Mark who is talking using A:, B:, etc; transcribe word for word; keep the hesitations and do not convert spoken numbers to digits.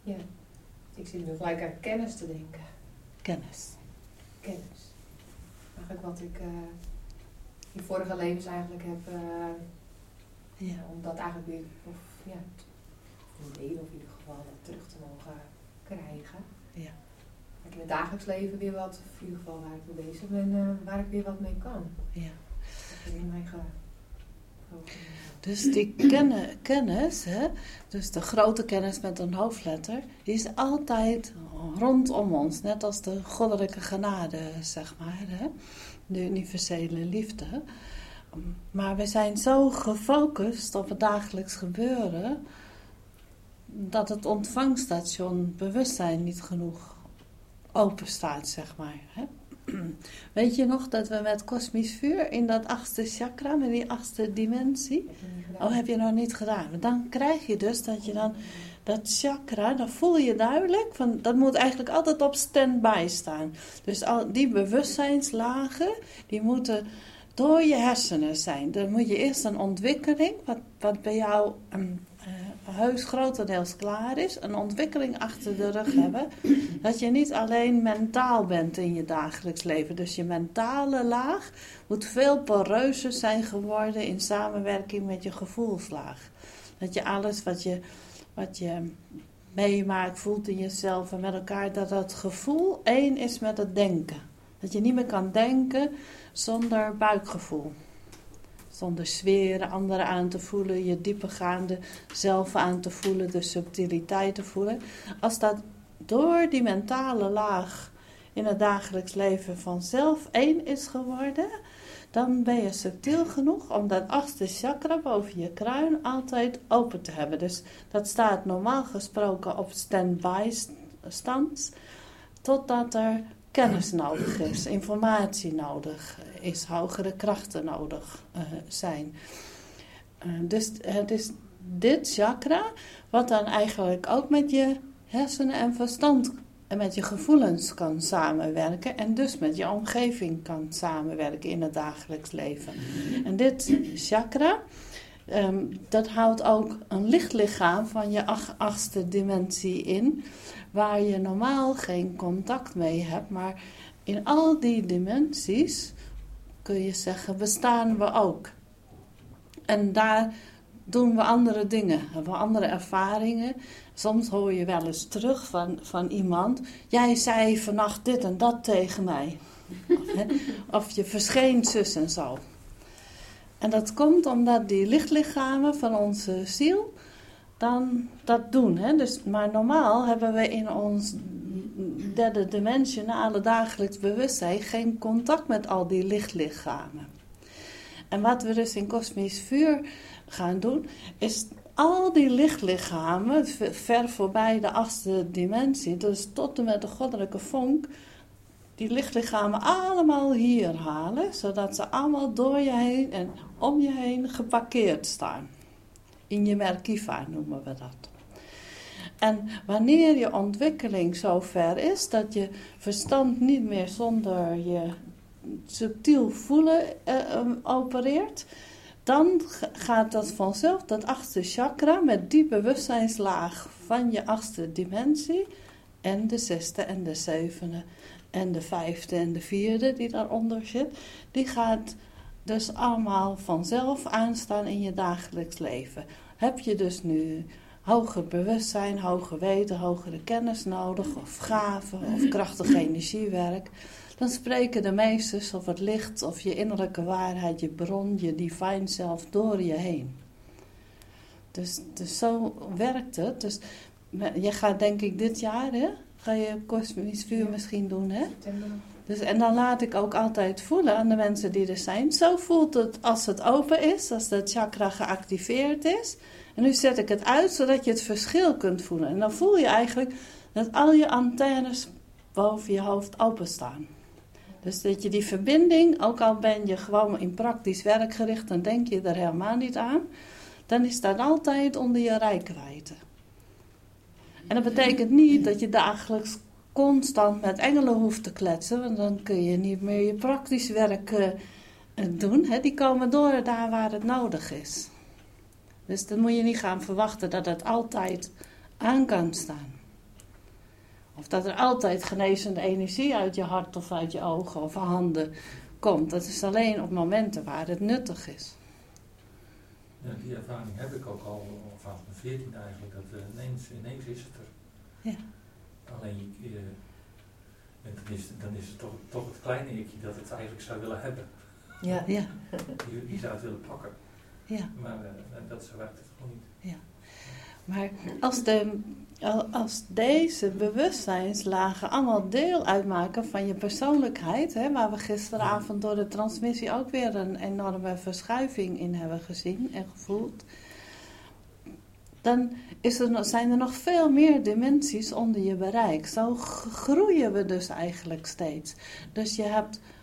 A: Ja, ik zit nu gelijk aan kennis te denken.
B: Kennis.
A: Kennis. Eigenlijk wat ik uh, in vorige levens eigenlijk heb, uh, ja. om dat eigenlijk weer, of ja, voor delen of in ieder geval dat terug te mogen krijgen.
B: Ja.
A: Dat ik in het dagelijks leven weer wat, in ieder geval waar ik mee bezig ben, uh, waar ik weer wat mee kan.
B: Ja.
A: Dat in mijn ge-
B: Dus die ken- kennis, hè, dus de grote kennis met een hoofdletter, die is altijd rondom ons. Net als de goddelijke genade, zeg maar. Hè, de universele liefde. Maar we zijn zo gefocust op het dagelijks gebeuren, dat het ontvangstation bewustzijn niet genoeg open staat, zeg maar. Hè. Weet je nog dat we met kosmisch vuur in dat achtste chakra, met die achtste dimensie? Oh, heb je nog niet gedaan. Dan krijg je dus dat je dan dat chakra, dan voel je duidelijk, van, dat moet eigenlijk altijd op stand-by staan. Dus al die bewustzijnslagen, die moeten door je hersenen zijn. Dan moet je eerst een ontwikkeling, wat, wat bij jou um, uh, heus grotendeels klaar is, een ontwikkeling achter de rug hebben, dat je niet alleen mentaal bent in je dagelijks leven. Dus je mentale laag moet veel poreuzer zijn geworden in samenwerking met je gevoelslaag. Dat je alles wat je, wat je meemaakt, voelt in jezelf en met elkaar, dat dat gevoel één is met het denken. Dat je niet meer kan denken zonder buikgevoel. Zonder sferen, anderen aan te voelen, je diepergaande zelf aan te voelen, de subtiliteit te voelen. Als dat door die mentale laag in het dagelijks leven vanzelf één is geworden, dan ben je subtiel genoeg om dat achtste chakra boven je kruin altijd open te hebben. Dus dat staat normaal gesproken op stand-by stand, totdat er kennis nodig is, informatie nodig is, hogere krachten nodig uh, zijn. Uh, dus het is dit chakra wat dan eigenlijk ook met je hersenen en verstand en met je gevoelens kan samenwerken en dus met je omgeving kan samenwerken in het dagelijks leven. En dit chakra, um, dat houdt ook een lichtlichaam van je ach, achtste dimensie in, waar je normaal geen contact mee hebt, maar in al die dimensies kun je zeggen, bestaan we ook. En daar doen we andere dingen, hebben we andere ervaringen. Soms hoor je wel eens terug van, van iemand, jij zei vannacht dit en dat tegen mij. Of, hè, of je verscheen zus en zo. En dat komt omdat die lichtlichamen van onze ziel dan dat doen. Hè? Dus, maar normaal hebben we in ons derde dimensionale dagelijks bewustzijn geen contact met al die lichtlichamen. En wat we dus in kosmisch vuur gaan doen, is al die lichtlichamen, ver voorbij de achtste dimensie, dus tot en met de goddelijke vonk, die lichtlichamen allemaal hier halen, zodat ze allemaal door je heen en om je heen geparkeerd staan. In je Merkiva noemen we dat. En wanneer je ontwikkeling zo ver is dat je verstand niet meer zonder je subtiel voelen uh, um, opereert, dan gaat dat vanzelf, dat achtste chakra met die bewustzijnslaag van je achtste dimensie en de zesde en de zevende en de vijfde en de vierde die daaronder zit, die gaat dus allemaal vanzelf aanstaan in je dagelijks leven. Heb je dus nu hoger bewustzijn, hoger weten, hogere kennis nodig, of gaven, of krachtig energiewerk, dan spreken de meesters of het licht, of je innerlijke waarheid, je bron, je divine self door je heen. Dus, dus zo werkt het. Dus je gaat denk ik dit jaar, hè, ga je kosmisch vuur misschien doen, hè? Dus, en dan laat ik ook altijd voelen aan de mensen die er zijn. Zo voelt het als het open is, als de chakra geactiveerd is. En nu zet ik het uit, zodat je het verschil kunt voelen. En dan voel je eigenlijk dat al je antennes boven je hoofd openstaan. Dus dat je die verbinding, ook al ben je gewoon in praktisch werk gericht, dan denk je er helemaal niet aan. Dan is dat altijd onder je reikwijdte. En dat betekent niet dat je dagelijks constant met engelen hoeft te kletsen, want dan kun je niet meer je praktisch werk uh, doen. Hè. Die komen door daar waar het nodig is. Dus dan moet je niet gaan verwachten dat het altijd aan kan staan. Of dat er altijd genezende energie uit je hart of uit je ogen of handen komt. Dat is alleen op momenten waar het nuttig is.
C: Ja, die ervaring heb ik ook al vanaf mijn veertien eigenlijk. Dat uh, ineens, ineens is het er.
B: Ja.
C: Alleen je, en dan, is, dan is het toch, toch het kleine ikje dat het eigenlijk zou willen hebben.
A: Ja.
B: Ja.
C: Die, die zou het willen pakken.
B: Ja.
C: Maar uh, dat zo werkt het gewoon niet.
B: Ja. Maar als, de, als deze bewustzijnslagen allemaal deel uitmaken van je persoonlijkheid, hè, waar we gisteravond door de transmissie ook weer een enorme verschuiving in hebben gezien en gevoeld, dan is er, zijn er nog veel meer dimensies onder je bereik. Zo groeien we dus eigenlijk steeds. Dus je hebt